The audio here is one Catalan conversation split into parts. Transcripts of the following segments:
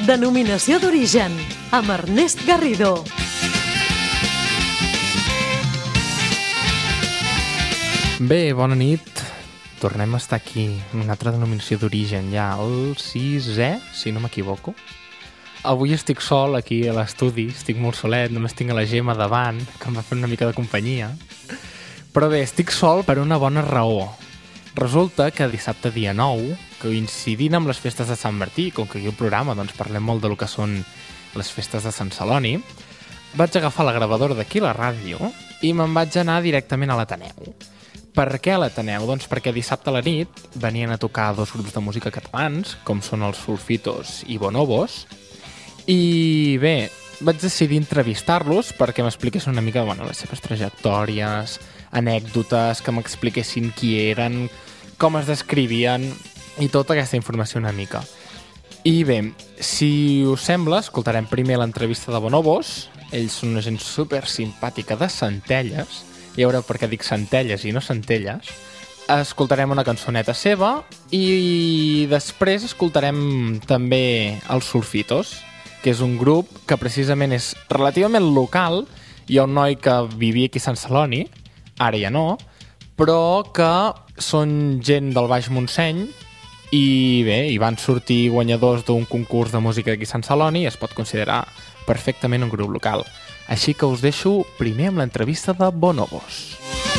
Denominació d'origen, amb Ernest Garrido. Bé, bona nit. Tornem a estar aquí, en una altra denominació d'origen, ja el 6è, si no m'equivoco. Avui estic sol aquí a l'estudi, estic molt solet, només tinc a la Gemma davant, que em va fer una mica de companyia. Però bé, estic sol per una bona raó. Resulta que dissabte dia 9, coincidint amb les festes de Sant Martí, com que aquí al programa doncs, parlem molt del que són les festes de Sant Celoni, vaig agafar la gravadora d'aquí a la ràdio i me'n vaig anar directament a l'Ateneu. Per què a l'Ateneu? Doncs perquè dissabte a la nit venien a tocar dos grups de música catalans, com són els Sulfitos i Bonobos, i bé, vaig decidir entrevistar-los perquè m'expliquessin una mica les seves trajectòries, anècdotes, que m'expliquessin qui eren, com es descrivien i tota aquesta informació una mica. I bé, si us sembla, escoltarem primer l'entrevista de Bonobos. Ells són una gent super simpàtica de Centelles. Ja veureu per què dic Centelles i no Centelles. Escoltarem una cançoneta seva i després escoltarem també els Sulfitos, que és un grup que precisament és relativament local. Hi ha un noi que vivia aquí a Sant Celoni, ara ja no, però que són gent del Baix Montseny i bé, hi van sortir guanyadors d'un concurs de música aquí a Sant Celoni i es pot considerar perfectament un grup local. Així que us deixo primer amb l'entrevista de Bonobos.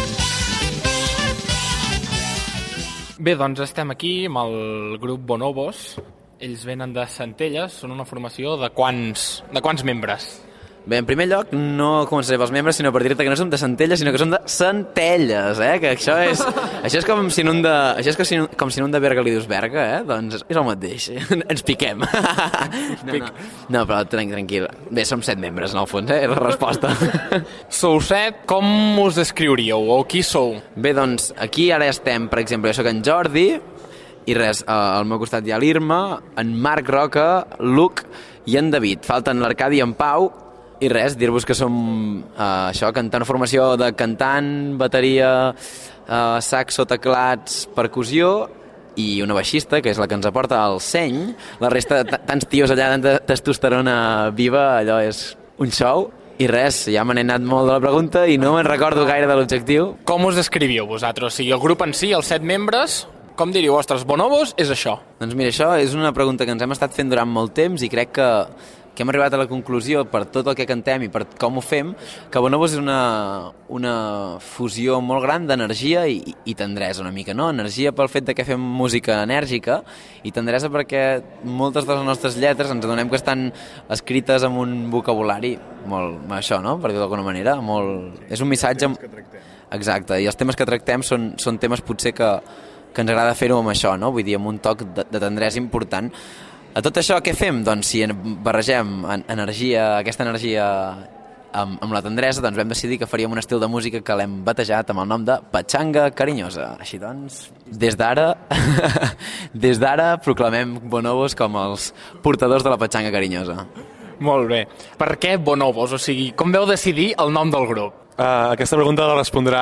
Bé, doncs estem aquí amb el grup Bonobos. Ells venen de Centelles, són una formació de quants membres? Bé, en primer lloc, no començaré pels membres, sinó per dir-te que no som de Centelles, sinó que som de Centelles, que això és com si un de Berga li dius Berga, doncs és el mateix, ens piquem. No, però tranquil. Bé, som 7 membres, en el fons, és la resposta. Sou 7, com us descriuríeu, o qui sou? Bé, doncs, aquí ara estem, per exemple, jo soc en Jordi, i res, al meu costat hi ha l'Irma, en Marc Roca, l'Uc i en David. Falten l'Arcadi i en Pau. I res, dir-vos que som cantant, una formació de cantant, bateria, saxo, teclats, percussió i una baixista, que és la que ens aporta el seny. La resta, tants tios allà de testosterona viva, allò és un show. I res, ja me n'he anat molt de la pregunta i no me'n recordo gaire de l'objectiu. Com us descrivíeu vosaltres? O sigui, el grup en si, els 7 membres, com diríeu, ostres, Bonobos és això? Doncs mira, això és una pregunta que ens hem estat fent durant molt temps i crec que hem arribat a la conclusió, per tot el que cantem i per com ho fem, que Bonobos és una fusió molt gran d'energia i tendresa una mica, no? Energia pel fet de que fem música enèrgica i tendresa perquè moltes de les nostres lletres ens adonem que estan escrites amb un vocabulari molt, això, no? Per dir-ho d'alguna manera, molt... És un missatge... Exacte, i els temes que tractem són temes potser que ens agrada fer-ho amb això, no? Vull dir, amb un toc de tendresa important. A tot això, què fem? Doncs si barregem aquesta energia amb la tendresa, doncs vam decidir que faríem un estil de música que l'hem batejat amb el nom de Patxanga Carinyosa. Així doncs, des d'ara proclamem Bonobos com els portadors de la Patxanga Carinyosa. Molt bé. Per què Bonobos? O sigui, com veu decidir el nom del grup? Aquesta pregunta la respondrà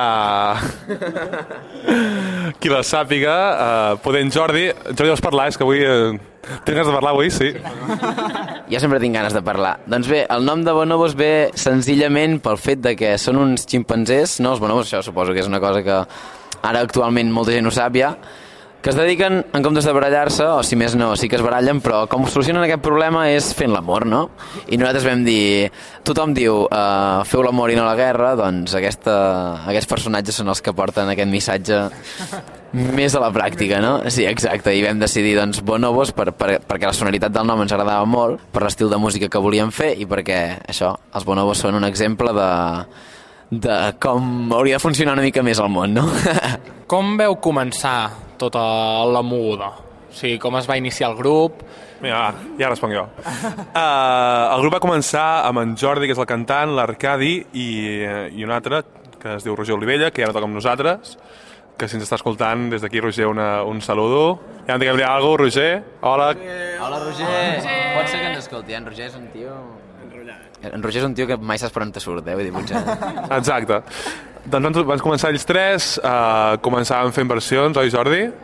qui la sàpiga. Podent Jordi, vols parlar? És que avui tinc ganes de parlar avui, sí. Jo sempre tinc ganes de parlar. Doncs bé, el nom de Bonobos ve senzillament pel fet de que són uns ximpanzés, no? Els bonobos, això suposo que és una cosa que ara actualment molta gent ho sap ja, que es dediquen, en comptes de barallar-se, o si més no, sí que es barallen, però com solucionen aquest problema és fent l'amor, no? I nosaltres vam dir, tothom diu, feu l'amor i no la guerra, doncs aquests personatges són els que porten aquest missatge més a la pràctica, no? Sí, exacte, i vam decidir, doncs, Bonobos perquè la sonoritat del nom ens agradava molt, per l'estil de música que volíem fer i perquè, això, els Bonobos són un exemple de com hauria de funcionar una mica més el món, no? Com veu començar tota la moguda? O sigui, com es va iniciar el grup? Mira, ja responc jo. El grup va començar amb en Jordi, que és el cantant, l'Arcadi i un altre, que es diu Roger Olivella, que ja no toca amb nosaltres, que si ens està escoltant, des d'aquí, Roger, un saludo. Ja em diguem-li alguna cosa, Roger? Hola. Hola, Roger. Pot ser que ens escolti, en Roger és un tio... En Roger és un tio que mai saps per on te surt, vull dir, potser... Exacte. Doncs van començar ells 3, començàvem fent versions, oi, Jordi?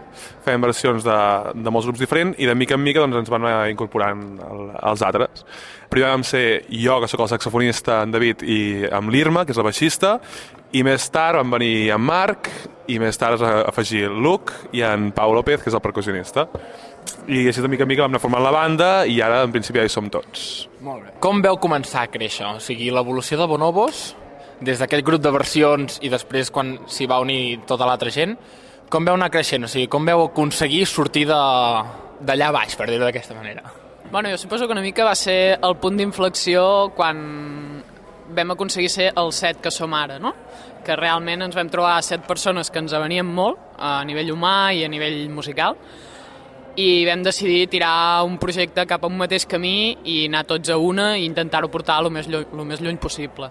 fèiem versions de molts grups diferents i de mica en mica doncs, ens van anar incorporant els altres. Primer vam ser jo, que sóc el saxofonista, en David, i amb l'Irma, que és la baixista, i més tard van venir en Marc, i més tard es va afegir Luc i en Pau López, que és el percussionista. I així de mica en mica vam anar formant la banda i ara en principi ja hi som tots. Molt bé. Com veu començar a créixer? O sigui, l'evolució de Bonobos, des d'aquest grup de versions i després quan s'hi va unir tota l'altra gent, com veu anar creixent? O sigui, com veu aconseguir sortir d'allà baix, per dir-ho d'aquesta manera? Bueno, jo suposo que una mica va ser el punt d'inflexió quan vam aconseguir ser el 7 que som ara, no? Que realment ens vam trobar 7 persones que ens avenien molt a nivell humà i a nivell musical i vam decidir tirar un projecte cap a un mateix camí i anar tots a una i intentar-ho portar el més lluny possible.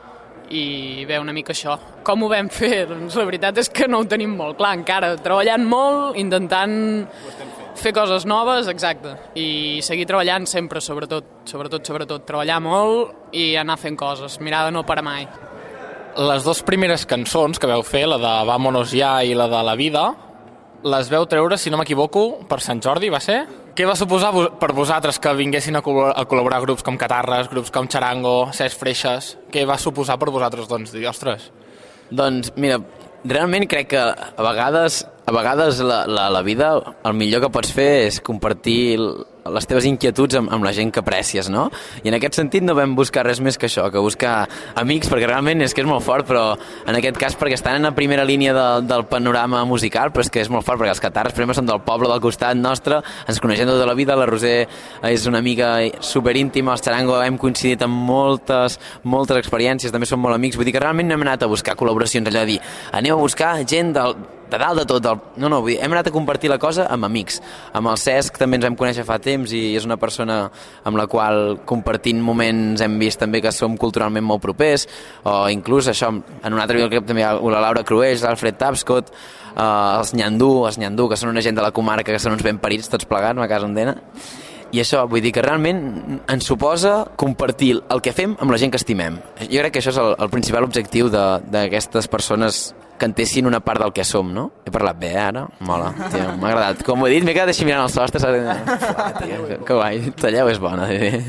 I bé, una mica això. Com ho vam fer? Doncs la veritat és que no ho tenim molt clar encara. Treballant molt, intentant fer coses noves, exacte. I seguir treballant sempre, sobretot. Treballar molt i anar fent coses. Mirar de no parar mai. Les dues primeres cançons que vau fer, la de Vámonos ya i la de La vida, les veu treure, si no m'equivoco, per Sant Jordi, va ser? Què va suposar per vosaltres que vinguessin a col·laborar grups com Catarres, grups com Charango, Cesc Freixes? Què va suposar per vosaltres, doncs, dir, ostres? Doncs, mira, realment crec que a vegades la vida el millor que pots fer és compartir les teves inquietuds amb la gent que aprecies, no? I en aquest sentit no vam buscar res més que això, que buscar amics, perquè realment és que és molt fort, però en aquest cas perquè estan en la primera línia del panorama musical, però és que és molt fort, perquè els Catarres, per exemple, són del poble del costat nostre, ens coneixem tota la vida, la Roser és una amiga superíntima, els Charango hem coincidit amb moltes experiències, també som molt amics, vull dir que realment no hem anat a buscar col·laboracions, allò de dir, anem a buscar gent de dalt de tot. No, vull dir, hem anat a compartir la cosa amb amics. Amb el Cesc també ens vam conèixer fa temps i és una persona amb la qual compartint moments hem vist també que som culturalment molt propers, o inclús això, en un altre videoclip també hi ha la Laura Cruells, l'Alfred Tapscott, els Nyandú, que són una gent de la comarca que són uns ben parits tots plegats, a casa Ondena. I això, vull dir que realment ens suposa compartir el que fem amb la gent que estimem. Jo crec que això és el principal objectiu d'aquestes persones que entessin una part del que som, no? He parlat bé, ara? Mola, tio, m'ha agradat. Com ho he dit, m'he quedat així mirant els sostres. Que guai, talleu és bona.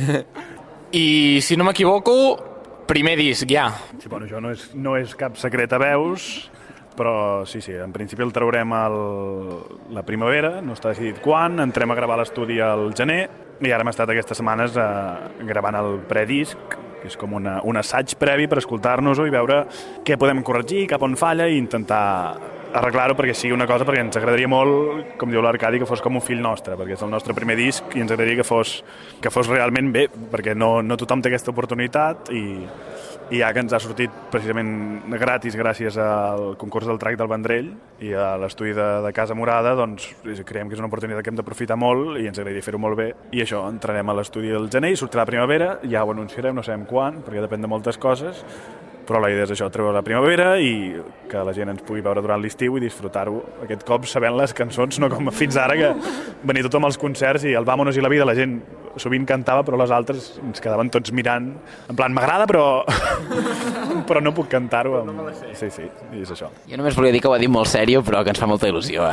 I si no m'equivoco, primer disc, ja. Sí, bueno, això no és cap secret a veus, però sí, en principi el traurem la primavera, no està decidit quan, entrem a gravar l'estudi al gener i ara hem estat aquestes setmanes gravant el predisc, que és com un assaig previ per escoltar-nos-ho i veure què podem corregir, cap on falla i intentar arreglar-ho perquè sigui una cosa, perquè ens agradaria molt, com diu l'Arcadi, que fos com un fill nostre, perquè és el nostre primer disc i ens agradaria que fos realment bé, perquè no tothom té aquesta oportunitat i ja que ens ha sortit precisament gratis gràcies al concurs del Trac del Vendrell i a l'estudi de Casa Morada, doncs creiem que és una oportunitat que hem d'aprofitar molt i ens agradaria fer-ho molt bé. I això, entrarem a l'estudi del gener i sortirà la primavera, ja ho anunciarem, no sabem quan, perquè depèn de moltes coses, però la idea és això, treure la primavera i que la gent ens pugui veure durant l'estiu i disfrutar-ho aquest cop sabent les cançons, no com fins ara que venia tothom als concerts i el Vámonos i la vida la gent sovint cantava, però les altres ens quedaven tots mirant, en plan, m'agrada, però no puc cantar-ho. Sí, i és això. Jo només volia dir que ho ha dit molt sèrio, però que ens fa molta il·lusió,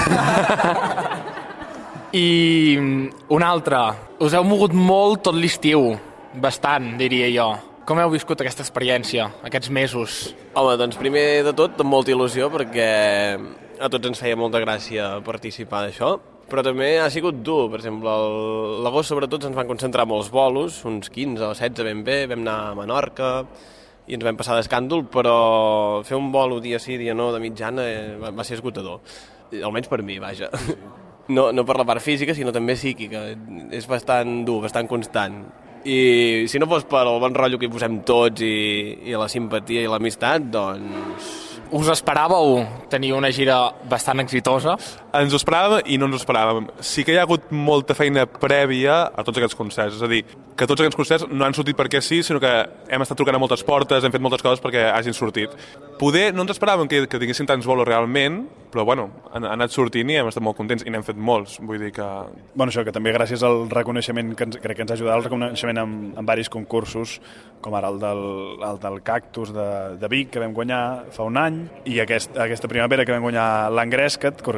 I una altra, us heu mogut molt tot l'estiu, bastant, diria jo. Com heu viscut aquesta experiència, aquests mesos? Home, doncs primer de tot, amb molta il·lusió, perquè a tots ens feia molta gràcia participar d'això, però també ha sigut dur. Per exemple, l'agost sobretot ens van concentrar molts bolos, uns 15 o 16 ben bé, vam anar a Menorca i ens vam passar d'escàndol, però fer un bolo dia sí, dia no, de mitjana va ser esgotador, almenys per mi, vaja. No per la part física, sinó també psíquica, és bastant dur, bastant constant. I si no fos per el bon rotllo que hi posem tots i la simpatia i l'amistat, doncs... Us esperàveu tenir una gira bastant exitosa? Ens ho esperàvem i no ens ho esperàvem. Sí que hi ha hagut molta feina prèvia a tots aquests concerts, és a dir, que tots aquests concerts no han sortit perquè sí, sinó que hem estat trucant a moltes portes, hem fet moltes coses perquè hagin sortit. Poder no ens esperàvem que tinguessin tants bolos realment, però bueno, han anat sortint i hem estat molt contents i n'hem fet molts, vull dir que... Bueno, això, que també gràcies al reconeixement que crec que ens ha ajudat, el reconeixement en diversos concursos, com ara el del Cactus de Vic, que vam guanyar fa un any, i aquesta primavera que vam guanyar l'Engrescat, que organitza la Telecomunicació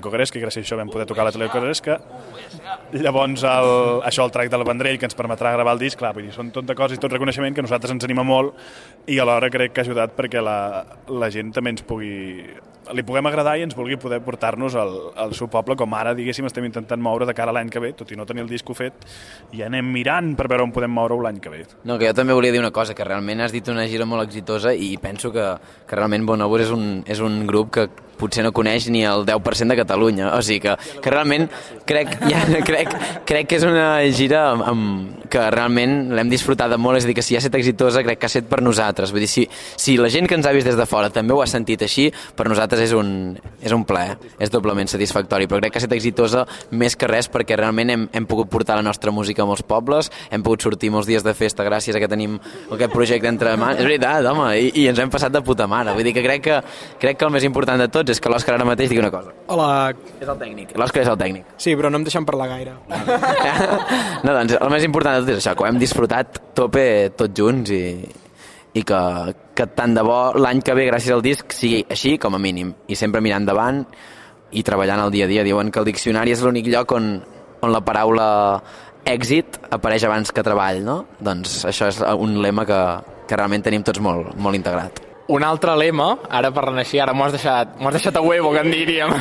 Cogresca, i gràcies a això vam poder tocar la tele Cogresca. Llavors, això, el track del Vendrell, que ens permetrà gravar el disc, clar, vull dir, són tot de coses i tot reconeixement que a nosaltres ens anima molt i alhora crec que ha ajudat perquè la gent també li puguem agradar i ens vulgui poder portar-nos al seu poble, com ara, diguéssim, estem intentant moure de cara a l'any que ve, tot i no tenir el disco fet, i anem mirant per veure on podem moure-ho l'any que ve. No, que jo també volia dir una cosa, que realment has dit una gira molt exitosa i penso que realment Bonobos és un grup que potser no coneix ni el 10% de Catalunya, o sigui que realment crec que és una gira que realment l'hem disfrutat molt, és a dir, que si ha estat exitosa crec que ha estat per nosaltres, vull dir, si la gent que ens ha vist des de fora també ho ha sentit així, per nosaltres és un plaer, és doblement satisfactori, però crec que ha estat exitosa més que res perquè realment hem pogut portar la nostra música a molts pobles, hem pogut sortir molts dies de festa gràcies a que tenim aquest projecte entre mans, és veritat, home, i ens hem passat de puta mare, vull dir que crec que el més important de tots és que l'Òscar ara mateix digui una cosa. Hola. És el tècnic, l'Òscar és el tècnic. Sí, però no em deixen parlar gaire. No, doncs el més important de tot és això, que ho hem disfrutat tope tots junts i que tant de bo l'any que ve gràcies al disc sigui així com a mínim i sempre mirant endavant i treballant al dia a dia. Diuen que el diccionari és l'únic lloc on la paraula èxit apareix abans que treball, no? Doncs això és un lema que realment tenim tots molt, molt integrat. Un altre lema, ara per renaixer, ara m'ho has deixat a huevo, que en diríem.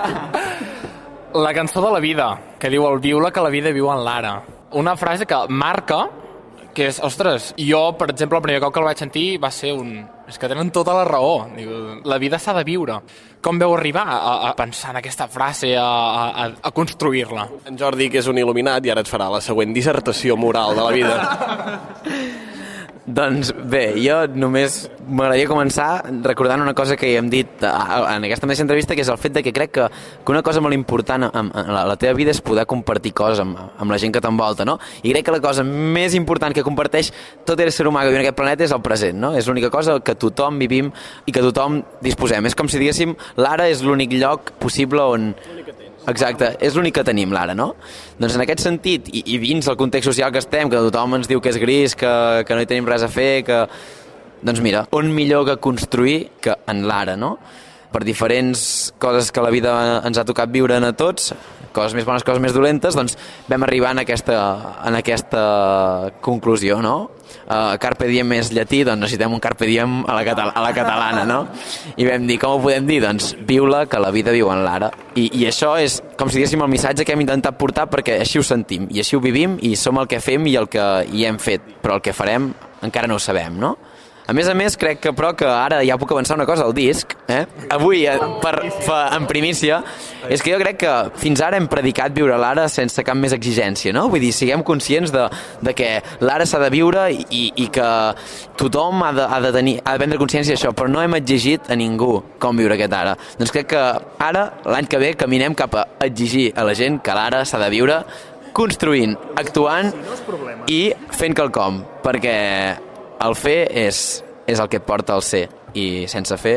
La cançó de la vida, que diu el viu-la que la vida viu en l'ara. Una frase que marca, que és, ostres, jo, per exemple, el primer cop que el vaig sentir va ser és que tenen tota la raó. Diu, la vida s'ha de viure. Com veu arribar a pensar en aquesta frase, a construir-la? En Jordi, que és un il·luminat, i ara et farà la següent dissertació moral de la vida. Doncs bé, jo només m'agradaria començar recordant una cosa que hem dit en aquesta mateixa entrevista, que és el fet de que crec que una cosa molt important en la teva vida és poder compartir coses amb la gent que t'envolta, no? I crec que la cosa més important que comparteix tot ésser humà que viu en aquest planeta és el present, no? És l'única cosa que tothom vivim i que tothom disposem. És com si diguéssim, l'ara és l'únic lloc possible on... Exacte, és l'únic que tenim, l'ara, no? Doncs en aquest sentit, i dins el context social que estem, que tothom ens diu que és gris, que no hi tenim res a fer, doncs mira, on millor que construir que en l'ara, no? Per diferents coses que la vida ens ha tocat viure a tots, coses més bones, coses més dolentes, doncs vam arribar en aquesta conclusió, no? Carpe diem és llatí, doncs necessitem un carpe diem a la catalana, no? I vam dir, com ho podem dir? Doncs viu-la, que la vida viu en l'ara. I això és, com si diguéssim, el missatge que hem intentat portar perquè així ho sentim, i així ho vivim, i som el que fem i el que hi hem fet, però el que farem encara no ho sabem, no? A més, crec que però que ara ja puc avançar una cosa al disc, avui, en primícia, és que jo crec que fins ara hem predicat viure l'ara sense cap més exigència, no? Vull dir, siguem conscients de que l'ara s'ha de viure i que tothom ha de prendre consciència d'això, però no hem exigit a ningú com viure aquest ara. Doncs crec que ara, l'any que ve, caminem cap a exigir a la gent que l'ara s'ha de viure construint, actuant i fent quelcom, perquè el fer és el que et porta al ser, i sense fer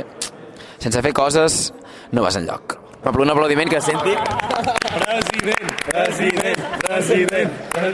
coses no vas enlloc. Un aplaudiment que senti. President.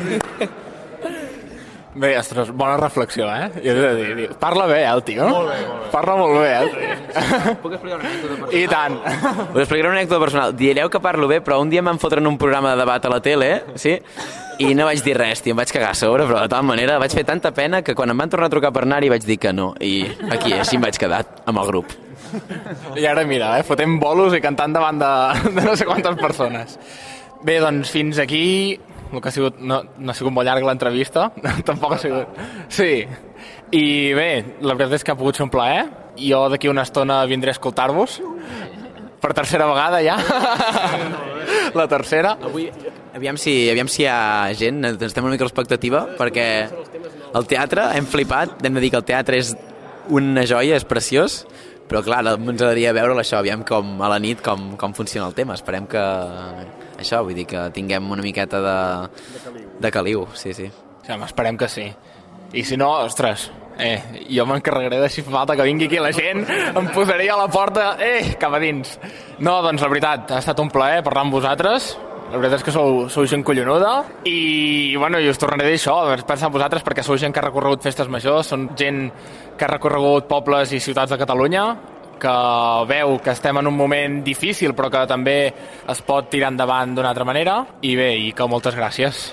Bé, ostres, bona reflexió, Jo he de dir, parla bé, el tio. Molt bé. Parla molt bé, el tio. Puc explicar una anècdota personal? I tant. Us explicaré una anècdota personal. Direu que parlo bé, però un dia em van fotre en un programa de debat a la tele, sí? I no vaig dir res, tio, em vaig cagar a sobre, però de tal manera vaig fer tanta pena que quan em van tornar a trucar per anar-hi vaig dir que no. I aquí, així em vaig quedar, amb el grup. I ara mira, fotem bolos i cantant davant de no sé quantes persones. Bé, doncs fins aquí, el que ha sigut, no ha sigut molt llarg l'entrevista, tampoc ha sigut... Sí, i bé, la veritat és que ha pogut ser un plaer. Jo d'aquí una estona vindré a escoltar-vos, per tercera vegada ja, la tercera. Avui, aviam si hi ha gent, estem una mica a l'expectativa, perquè el teatre, hem flipat, hem de dir que el teatre és una joia, és preciós, però clar, ens agradaria veure això, aviam com a la nit com funciona el tema. Esperem que això, vull dir que tinguem una miqueta de caliu, sí. Sí, esperem que sí. I si no, ostres, jo m'encarregaré de si fa falta que vingui aquí la gent, em posaré a la porta, cap a dins. No, doncs la veritat, ha estat un plaer parlar amb vosaltres. La veritat és que sou gent collonuda i us tornaré a dir això, pensar en vosaltres perquè sou gent que ha recorregut festes majors, són gent que ha recorregut pobles i ciutats de Catalunya, que veu que estem en un moment difícil però que també es pot tirar endavant d'una altra manera, i bé, i que moltes gràcies.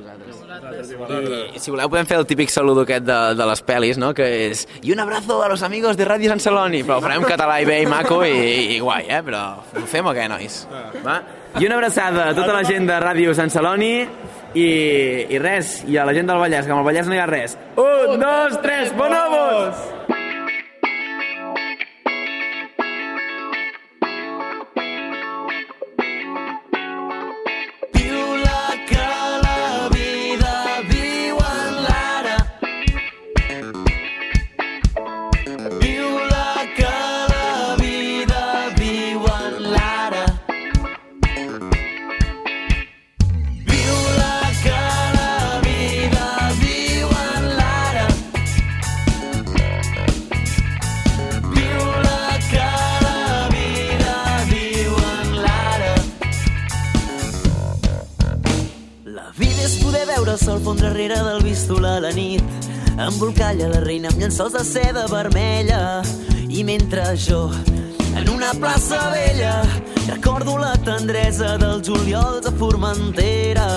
I si voleu podem fer el típic saludo aquest de les pel·lis, no? Que és "y un abrazo a los amigos de Radio Sant Celoni", però ho farem en català i bé i maco i guai, però ho fem o què, nois? Va? I una abraçada a tota la gent de Ràdio Sant Celoni i res, i a la gent del Vallès, que amb el Vallès no hi ha res. 1, 2, 3, bonobos! El sol fondre rere del bístol a la nit, embolcalla la reina amb llençols de seda vermella, i mentre jo en una plaça vella recordo la tendresa dels juliols a Formentera.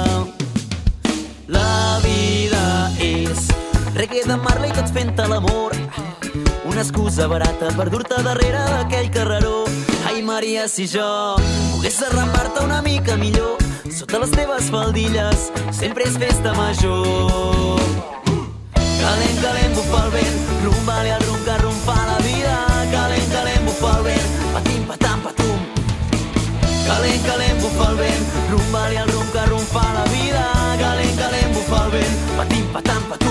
La vida és reggae de Marley, tots fent-te l'amor, una excusa barata per dur-te darrere d'aquell carreró. Ai, Maria, si jo pogués arrambar-te una mica millor, sota les teves faldilles sempre és festa major. Calent, calent, bufa el vent, rumba-li al rum que rumfa la vida. Calent, calent, bufa el vent, patim, patam, patum. Calent, calent, bufa el vent, rumba-li al rum que rumfa la vida. Calent, calent, bufa el vent, patim, patam, patum.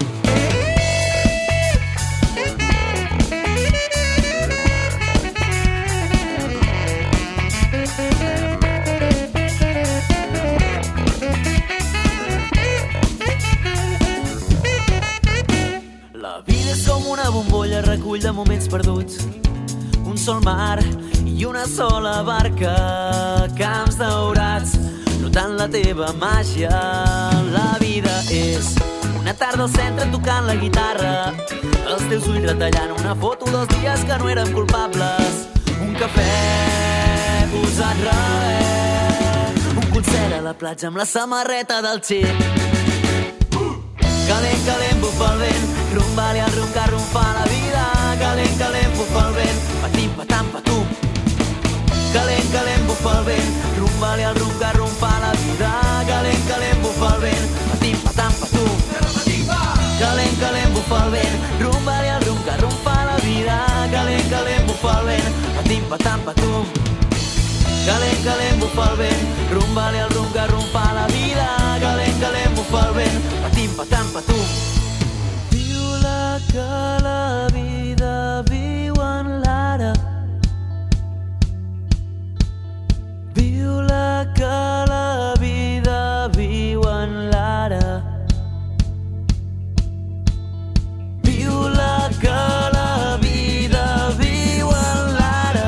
Una bombolla recull de moments perduts, un sol mar i una sola barca, camps daurats, notant la teva màgia. La vida és una tarda al centre tocant la guitarra, els teus ulls retallant una foto dels dies que no érem culpables, un cafè posat rebé, un concert a la platja amb la samarreta del Che. Calent, calent, bufa el vent, rumba-li al rum que rumfa la vida. Calent, calent, bufa el vent, patim, patam, patum. Calent, calent, bufa el vent, rumba-li al rum que rumfa la vida. Calent, calent, bufa el vent, patim, patam, patum. Calent, calent, bufa el vent, rumba-li al rum que rumfa la vida. Calent, calent, bufa el vent, patim, patam, patum. Calent, calent, bufa el vent, rumba-li al rum que rumfa la vida. Calent, calent, bufa el vent, patim, patam, patum. Viu la que la vida viu en l'ara. Viu la que la vida viu en l'ara. Viu la que la vida viu en l'ara.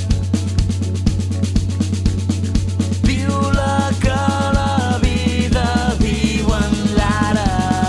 Viu la que la vida viu en l'ara.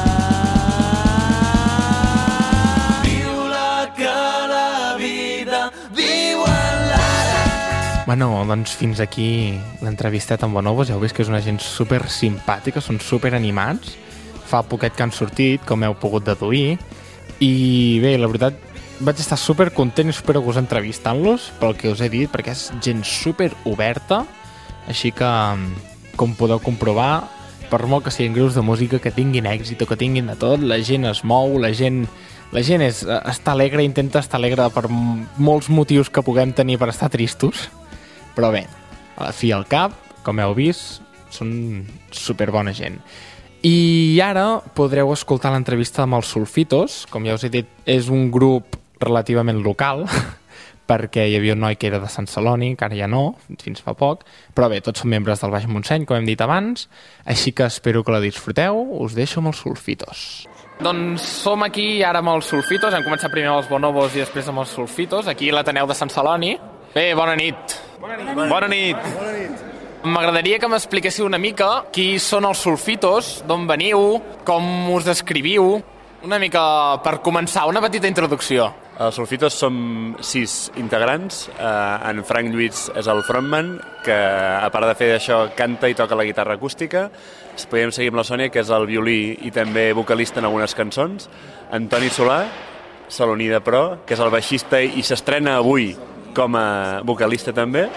Viu la que la vida viu en l'ara. Bueno, doncs fins aquí l'entrevisteta amb Bonobos. Ja heu vist que és una gent super simpàtica, són super animats. Fa poquet que han sortit, com heu pogut deduir. I bé, la veritat, vaig estar super content i super a gust entrevistant-los pel que us he dit, perquè és gent super oberta, així que, com podeu comprovar, per molt que siguin grups de música, que tinguin èxit o que tinguin de tot, la gent es mou, la gent està alegre, intenta estar alegre per molts motius que puguem tenir per estar tristos, però bé, a la fi al cap, com heu vist, són super bona gent. I ara podreu escoltar l'entrevista amb els Sulfitos. Com ja us he dit, és un grup relativament local, perquè hi havia un noi que era de Sant Celoni, que ara ja no, fins fa poc, però bé, tots són membres del Baix Montseny, com hem dit abans, així que espero que la disfruteu. Us deixo amb els Sulfitos. Doncs som aquí ara amb els Sulfitos, hem començat primer amb els Bonobos i després amb els Sulfitos, aquí a l'Ateneu de Sant Celoni. Bé, bona nit. Bona nit. Bona nit. Bona nit. M'agradaria que m'expliquéssiu una mica qui són els Sulfitos, d'on veniu, com us descriviu, una mica per començar, una petita introducció. Els Sulfitos som 6 integrants. En Frank Lluís és el frontman, que a part de fer això canta i toca la guitarra acústica. Podríem seguir amb la Sònia, que és el violí i també vocalista en algunes cançons. En Toni Solà, saloní de pro, que és el baixista i s'estrena avui com a vocalista també.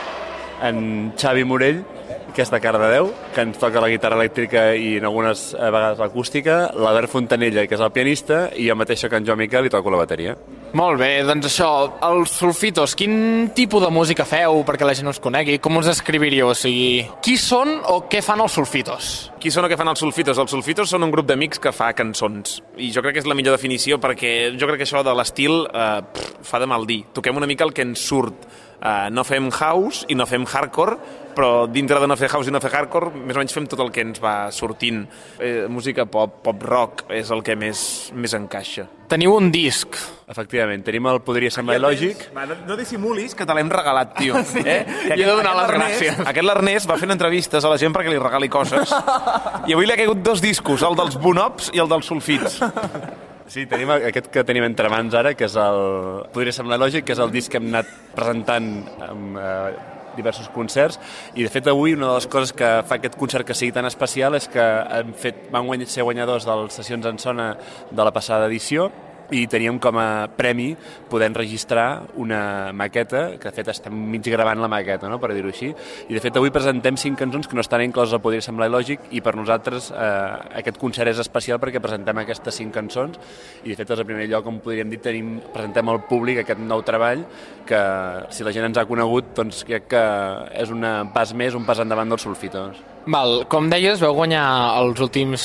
En Xavi Morell, que és de Cardedeu, que ens toca la guitarra elèctrica i en algunes vegades l'acústica, l'Albert Fontanella, que és el pianista, i jo mateix que en Joan Miquel i toco la bateria. Molt bé, doncs això, els Sulfitos, quin tipus de música feu perquè la gent us conegui? Com us descriviríeu? O sigui, qui són o què fan els Sulfitos? Qui són o què fan els Sulfitos? Els Sulfitos són un grup d'amics que fa cançons. I jo crec que és la millor definició perquè jo crec que això de l'estil fa de mal dir. Toquem una mica el que ens surt. No fem house i no fem hardcore, però dintre de no fer house i no fer hardcore, més o menys fem tot el que ens va sortint. Música pop rock és el que més encaixa. Teniu un disc. Efectivament, tenim el Podria semblar lògic. No dissimulis que te l'hem regalat, tio. Sí. I he de donar les gràcies. Aquest l'Ernest va fent entrevistes a la gent perquè li regali coses. I avui li ha caigut 2 discos, el dels Bonops i el dels Sulfits. Sí, tenim aquest que tenim entre mans ara, que és el Podria semblar lògic, que és el disc que hem anat presentant amb diversos concerts, i de fet avui una de les coses que fa aquest concert que sigui tan especial és que van ser guanyadors de les sessions en Sona de la passada edició, i teníem com a premi poder enregistrar una maqueta, que de fet estem mig gravant la maqueta, no? Per dir-ho així, i de fet avui presentem 5 cançons que no estan incloses a Podria semblar lògic, i per nosaltres aquest concert és especial perquè presentem aquestes 5 cançons, i de fet és el primer lloc on podríem dir presentem al públic aquest nou treball que si la gent ens ha conegut doncs crec que és un pas més, un pas endavant dels Sulfitos. Val, com deies, veu guanyar els últims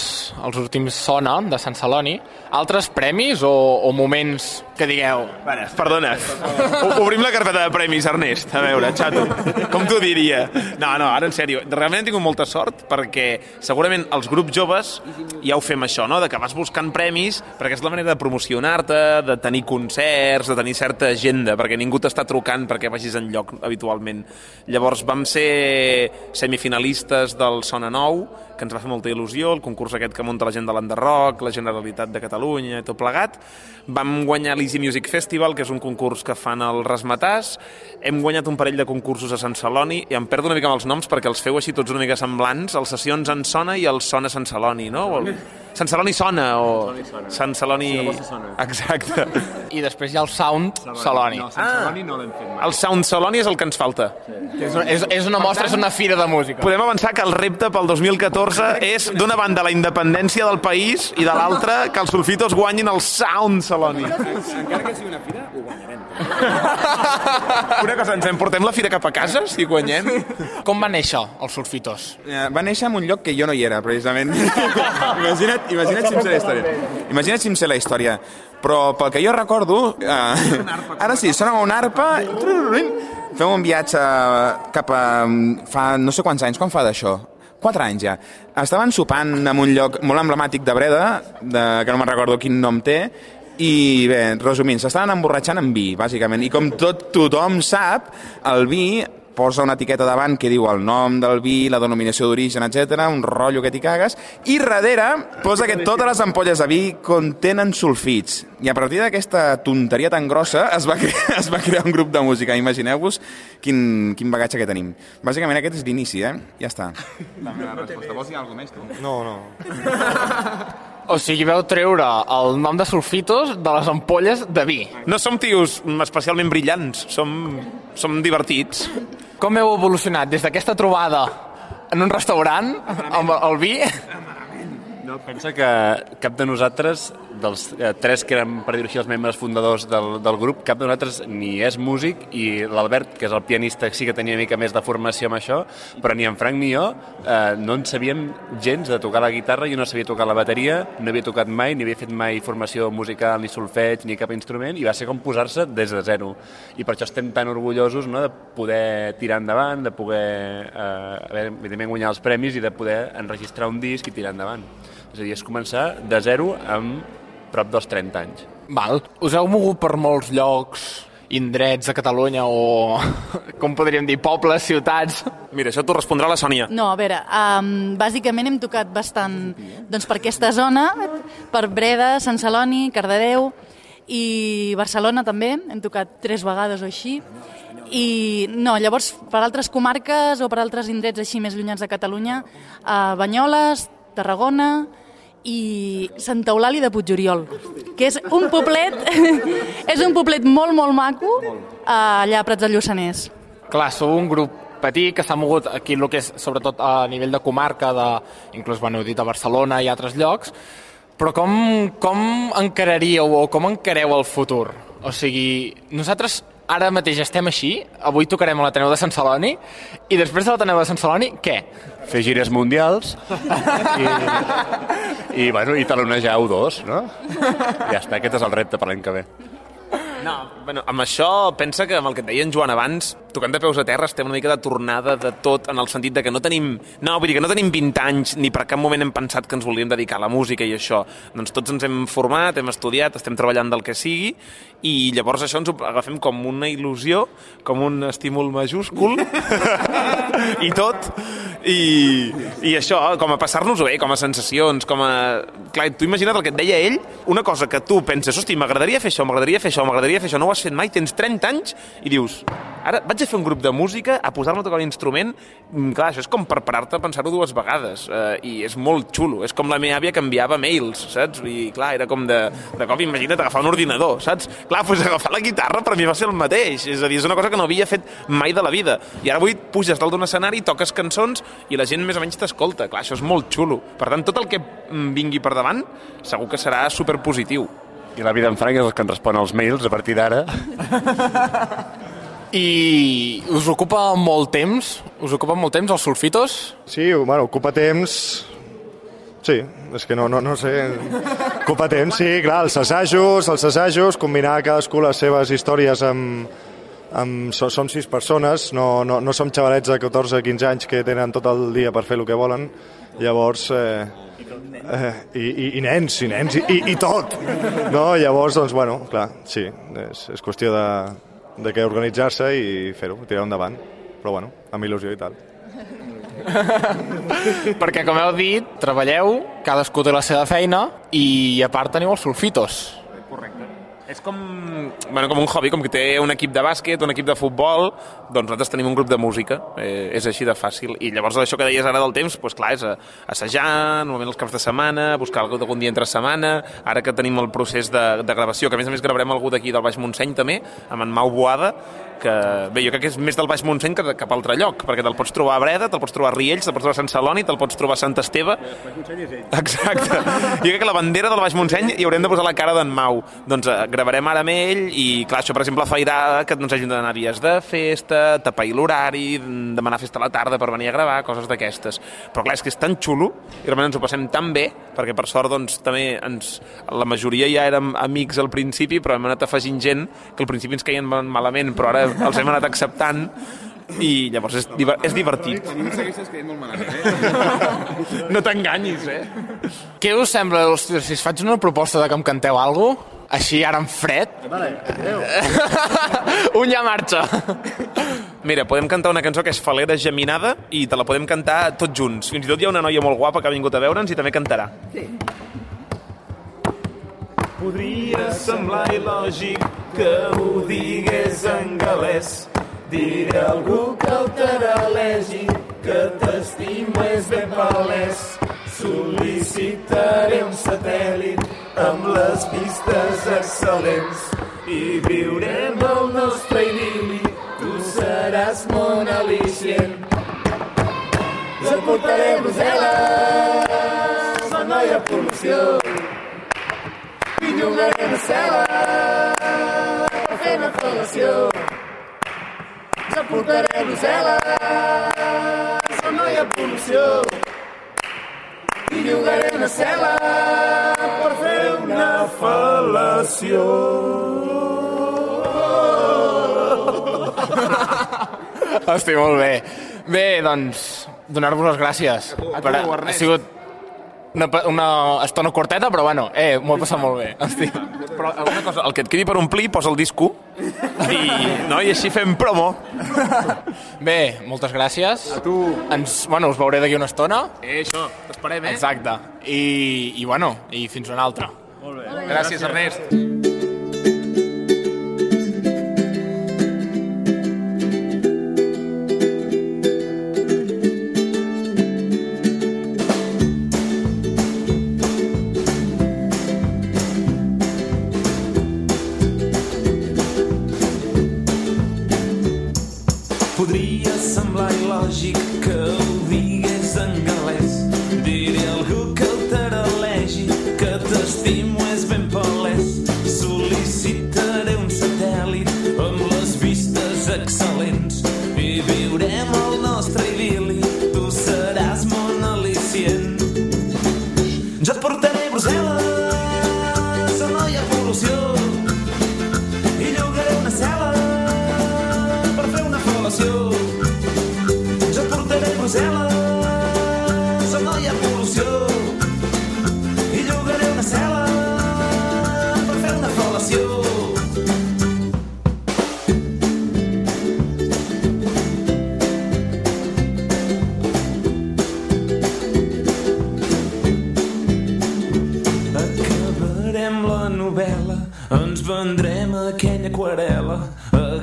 Sona de Sant Celoni. Altres premis o moments que digueu? Perdona, obrim la carpeta de premis, Ernest. A veure, xato, com t'ho diria? No, ara en sèrio, realment he tingut molta sort perquè segurament els grups joves ja ho fem això, no? De que vas buscant premis perquè és la manera de promocionar-te, de tenir concerts, de tenir certa agenda, perquè ningú t'està trucant perquè vagis enlloc habitualment. Llavors vam ser semifinalistes del Sona Nou, que ens va fer molta il·lusió, el concurs aquest que munta la gent de l'Enderrock, la Generalitat de Catalunya i tot plegat. Vam guanyar l'Easy Music Festival, que és un concurs que fan al Rasmatàs. Hem guanyat un parell de concursos a Sant Celoni, i em perdo una mica amb els noms perquè els feu així tots una mica semblants, els Sessions en Sona i el Sona Sant Celoni, no? Sant Celoni Sona o Sant Celoni... Exacte. I després hi ha el Sound Celoni. No, Sant Celoni no l'hem fet mai. El Sound Celoni és el que ens falta. És una mostra, és una fira de música. Podem avançar que el repte pel 2014 és d'una banda la independència del país i de l'altra que els Sulfitos guanyin el Sound Celoni. Encara que sigui una fira, ho guanyarem. Una cosa, ens emportem la fira cap a casa si guanyem? Com va néixer els Sulfitos? Va néixer en un lloc que jo no hi era, precisament. Imagina't si em sé la història. Imagina't si em sé la història. Però pel que jo recordo... Ara sí, sona una arpa... Fem un viatge cap a... Fa no sé quants anys, quan fa d'això? 4 anys ja. Estaven sopant en un lloc molt emblemàtic de Breda, que no me'n recordo quin nom té, i bé, resumint, s'estaven emborratxant amb vi, bàsicament, i com tothom sap, el vi posa una etiqueta davant que diu el nom del vi, la denominació d'origen, etc, un rotllo que t'hi cagues, i darrere posa que totes les ampolles de vi contenen sulfits. I a partir d'aquesta tonteria tan grossa es va crear un grup de música. Imagineu-vos quin bagatge que tenim. Bàsicament aquest és l'inici, Ja està. La meva resposta. Vols dir alguna cosa més, tu? No. O sigui, veu treure el nom de Sulfitos de les ampolles de vi. No som tios especialment brillants, som divertits. Com heu evolucionat des d'aquesta trobada en un restaurant amb el vi? No, pensa que cap de nosaltres, dels 3 que érem, per dir-ho així, els membres fundadors del grup, cap de nosaltres ni és músic, i l'Albert, que és el pianista, sí que tenia una mica més de formació amb això, però ni en Frank ni jo no en sabíem gens de tocar la guitarra. Jo no sabia tocar la bateria, no havia tocat mai, ni havia fet mai formació musical, ni solfeig, ni cap instrument, i va ser com posar-se des de zero. I per això estem tan orgullosos, no?, de poder tirar endavant, de poder evidentment guanyar els premis i de poder enregistrar un disc i tirar endavant. És a dir, és començar de zero amb prop dels 30 anys. Val. Us heu mogut per molts llocs, indrets de Catalunya o, com podríem dir, pobles, ciutats? Mira, això t'ho respondrà la Sònia. No, a veure, bàsicament hem tocat bastant doncs, per aquesta zona, per Breda, Sant Celoni, Cardedeu, i Barcelona també, hem tocat 3 vegades o així. I no, llavors per altres comarques o per altres indrets així més llunyans de Catalunya, Banyoles, Tarragona i Santa Eulàlia de Puigoriol, que és un poblet és un poblet molt, molt maco allà a Prats del Lluçanès. Clar, sou un grup petit que s'ha mogut aquí el que és sobretot a nivell de comarca, inclús heu dit a Barcelona i altres llocs, però com encararíeu o com encareu el futur? O sigui, nosaltres ara mateix estem així, avui tocarem a l'Ateneu de Sant Celoni, i després de l'Ateneu de Sant Celoni, què? Fer gires mundials i talonejar U2, no? Ja està, aquest és el repte per l'any que ve. No, bueno, amb això, pensa que amb el que et deia en Joan abans, tocant de peus a terra, estem una mica de tornada de tot, en el sentit de que no tenim 20 anys, ni per cap moment hem pensat que ens volíem dedicar a la música i això. Doncs tots ens hem format, hem estudiat, estem treballant del que sigui, i llavors això ens ho agafem com una il·lusió, com un estímul majúscul, i tot, i això, com a passar-nos-ho bé, com a sensacions, com a... Clar, tu imagina't el que et deia ell, una cosa que tu penses, hosti, m'agradaria fer això, no ho has fet mai, tens 30 anys, i dius, ara vaig a fer un grup de música, a posar-me a tocar un instrument, clar, això és com per parar-te a pensar-ho 2 vegades, i és molt xulo, és com la meva àvia que enviava mails, saps? I clar, era com de cop, imagina't, agafar un ordinador, saps? Clar, doncs agafar la guitarra per mi va ser el mateix, és a dir, és una cosa que no havia fet mai de la vida, i ara avui puges dalt d'un escenari, toques cançons, i la gent més o menys t'escolta, clar, això és molt xulo. Per tant, tot el que vingui per davant segur que serà superpositiu. I la vida en Frank és el que ens respon als mails a partir d'ara. I us ocupa molt temps? Us ocupa molt temps els sulfitos? Sí, bueno, ocupa temps... Sí, és que no sé... Ocupa temps, sí, clar, els assajos, combinar cadascú les seves històries som 6 persones, no som xavalets de 14-15 anys que tenen tot el dia per fer el que volen, llavors... I nens i tot, no? Llavors, doncs, bueno, clar, sí, és qüestió de que organitzar-se i fer-ho, tirar endavant, però bueno, amb il·lusió i tal. Perquè, com heu dit, treballeu, cadascú té la seva feina i a part teniu els sulfitos. Correcte. És com un hobby, com que té un equip de bàsquet, un equip de futbol, doncs nosaltres tenim un grup de música, és així de fàcil. I llavors això que deies ara del temps, doncs clar, és assajar, normalment els caps de setmana, buscar algun dia entre setmana, ara que tenim el procés de gravació, que a més gravarem algú d'aquí del Baix Montseny també, amb en Mau Boada, que bé, jo crec que és més del Baix Montseny que cap altre lloc, perquè te'l pots trobar a Breda, te'l pots trobar a Riells, te'l pots trobar a Sant Celoni, te'l pots trobar a Sant Esteve. Exacte. Jo crec que la bandera del Baix Montseny hi haurem de posar la cara d'en Mau. Doncs gravarem ara amb ell i, clar, això, per exemple, farà que ens hagin d'anar dies de festa, tapar l'horari, demanar festa a la tarda per venir a gravar, coses d'aquestes. Però, clar, és que és tan xulo i realment ens ho passem tan bé, perquè, per sort, doncs, també la majoria ja érem amics al principi, però hem anat afegint gent que al principi ens caien malament, però ara els hem anat acceptant i llavors és divertit. A mi em segueixes caient molt malament, No t'enganyis, Què us sembla, si us faig una proposta de que em canteu alguna cosa? Així, ara en fred? Vale, Un ja marxa. Mira, podem cantar una cançó que és Falera Geminada i te la podem cantar tots junts. Fins i tot hi ha una noia molt guapa que ha vingut a veure'ns i també cantarà. Sí. Podria semblar il·lògic que ho digués en galès. Diré a algú que el taral·legi, que t'estimo és ben palès. Sol·licitaré un satèl·lit amb les vistes excel·lents i viurem el nostre idil·li. Tu seràs mon al·licient. Jo portaré a Brussel·les la noia pol·lució i llogarem a cel·la per fer una fal·lació. Jo portaré a Brussel·les la noia pol·lució i llogarem a cel·la per fer una fal·lació. Estic molt bé. Bé, doncs, donar-vos les gràcies. Ha sigut una estona corteta, però bueno, m'ho he passat molt bé. Estic... Però alguna cosa, el que et quedi per omplir, posa el disco i així fem promo. Bé, moltes gràcies. A tu. Us veuré d'aquí una estona. Això, t'esperem, Exacte. I fins una altra. Molt bé. Gràcies, Ernest.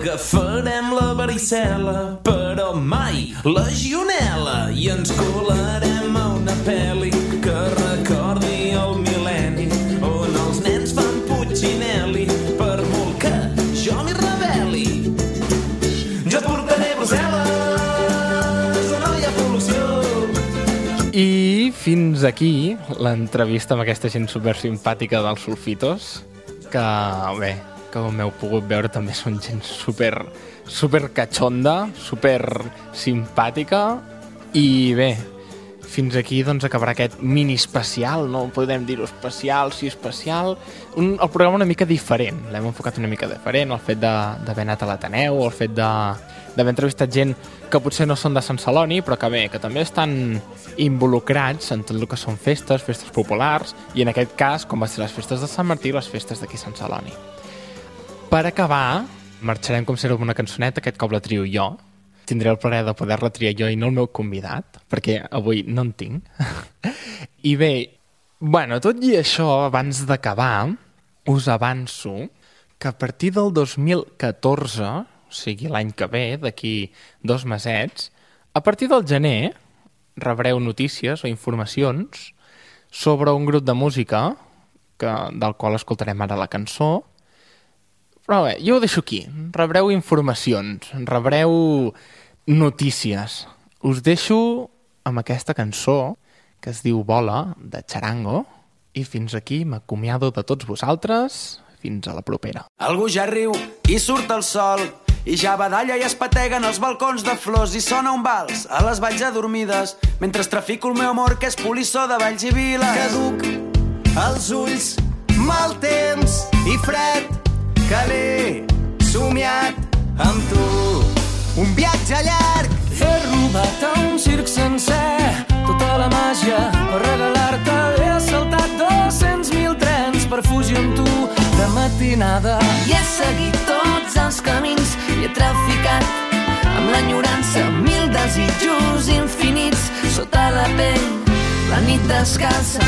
Agafarem la varicel·la, però mai legionel·la, i ens colarem a una pel·li que recordi el mil·lenni, on els nens fan Puccinelli, per molt que jo m'hi rebel·li. Jo portaré Brussel·les, no hi ha pol·lució. I fins aquí l'entrevista amb aquesta gent supersimpàtica dels Sulfitos, que bé, com heu pogut veure també són gent super cachonda, super simpàtica, i bé, fins aquí doncs acabarà aquest mini especial, no podem dir-ho especial, sí especial, el programa una mica diferent, l'hem enfocat una mica diferent, el fet d'haver anat a l'Ateneu, el fet d'haver entrevistat gent que potser no són de Sant Celoni, però que bé, que també estan involucrats en tot el que són festes populars, i en aquest cas, com va ser les festes de Sant Martí i les festes d'aquí a Sant Celoni. Per acabar, marxarem com sempre amb una cançoneta, aquest cop la trio jo. Tindré el plaer de poder-la triar jo i no el meu convidat, perquè avui no en tinc. I bé, bueno, tot i això, abans d'acabar, us avanço que a partir del 2014, o sigui l'any que ve, d'aquí 2 mesets, a partir del gener rebreu notícies o informacions sobre un grup de música del qual escoltarem ara la cançó. Però bé, jo ho deixo aquí. Rebreu informacions, rebreu notícies. Us deixo amb aquesta cançó que es diu Vola, de Charango, i fins aquí m'acomiado de tots vosaltres. Fins a la propera. Algú ja riu i surt el sol, i ja badalla i es pateguen els balcons de flors, i sona un vals a les valls adormides, mentre trafico el meu amor, que és polissó de valls i viles. Caduc els ulls, mal temps i fred, que l'he somiat amb tu. Un viatge llarg. He robat a un circ sencer tota la màgia per regalar-te. He assaltat 200.000 trens per fugir amb tu de matinada. I he seguit tots els camins i he traficat amb l'enyorança 1000 desitjos infinits sota la pell, la nit descalça.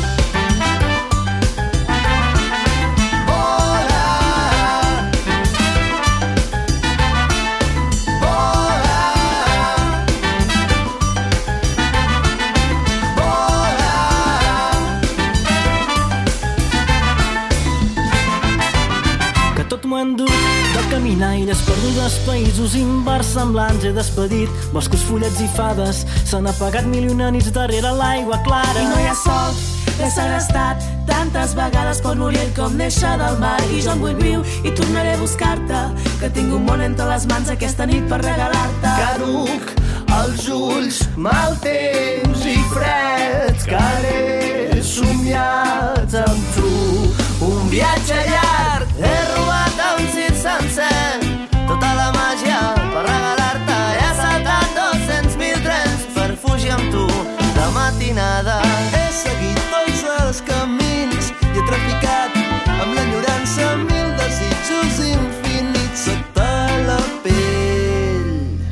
De caminaires perdudes, països inversemblants he despedit, boscos, fullets i fades. S'han apagat 1.000 nits darrere l'aigua clara. I no hi ha sol, l'he segrestat tantes vegades per Muriel com néixer del mar. I jo en vull viu i tornaré a buscar-te, que tinc un món entre les mans aquesta nit per regalar-te. Caduc els ulls, mal temps i freds, que l'he somiat amb tu. Un viatge llarg, he robat a un circ sencer tota la màgia per regalar-te. He assaltat 200.000 trens per fugir amb tu de matinada. He seguit tots els camins i he traficat amb l'enyorança 1000 desitjos infinits sota la pell.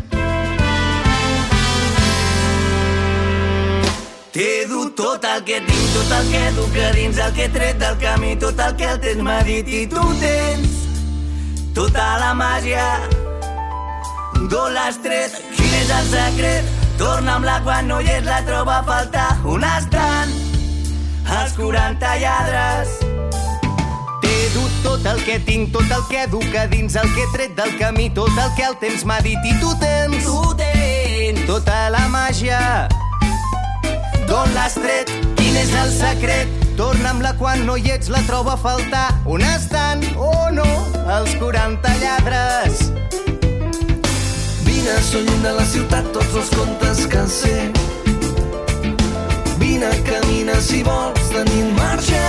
T'he dut tot el que tinc, tot el que duc a dins, el que he tret del camí, tot el que el temps m'ha dit. I tu tens tota la màgia. D'on l'has tret? Quin és el secret? Torna'm-la quan no hi és, la trobo a faltar. On estan els 40 lladres? T'he dut tot el que tinc, tot el que duc a dins, el que he tret del camí, tot el que el temps m'ha dit. I tu tens tota la màgia. D'on l'has tret? Quin és el secret? Torna'm-la quan no hi ets, la trobo a faltar. On estan, oh no, els 40 lladres? Vine, són lluny de la ciutat tots els contes que sé. Vine, camina si vols, tenim marge